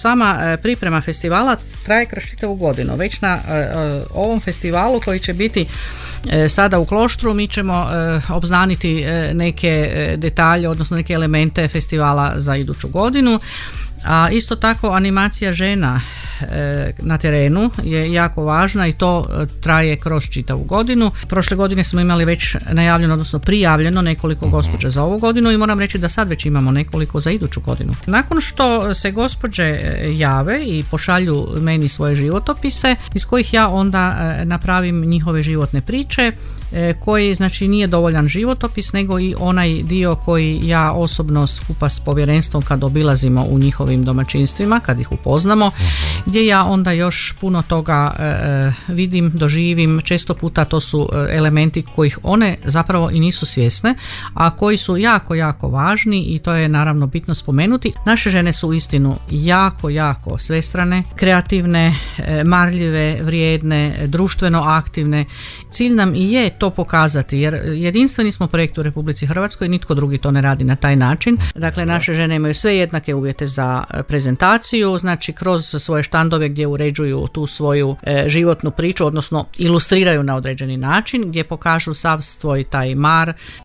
sama priprema festivala traje kroz čitavu godinu. Već na ovom festivalu koji će biti sada u Kloštru mi ćemo obznaniti neke detalje, odnosno neke elemente festivala za iduću godinu. A isto tako animacija žena na terenu je jako važna i to traje kroz čitavu godinu. Prošle godine smo imali već najavljeno, odnosno prijavljeno nekoliko gospođa za ovu godinu i moram reći da sad već imamo nekoliko za iduću godinu. Nakon što se gospođe jave i pošalju meni svoje životopise iz kojih ja onda napravim njihove životne priče, koji znači nije dovoljan životopis nego i onaj dio koji ja osobno skupa s povjerenstvom kad obilazimo u njihovim domaćinstvima, kad ih upoznamo, gdje ja onda još puno toga vidim, doživim. Često puta to su elementi kojih one zapravo i nisu svjesne, a koji su jako, jako važni i to je naravno bitno spomenuti. Naše žene su uistinu jako, jako svestrane, kreativne, marljive, vrijedne, društveno aktivne. Cilj nam i je to pokazati, jer jedinstveni smo projekt u Republici Hrvatskoj, nitko drugi to ne radi na taj način. Dakle, naše žene imaju sve jednake uvjete za prezentaciju, znači kroz svoje štandove gdje uređuju tu svoju životnu priču, odnosno ilustriraju na određeni način, gdje pokažu sav svoj taj mar,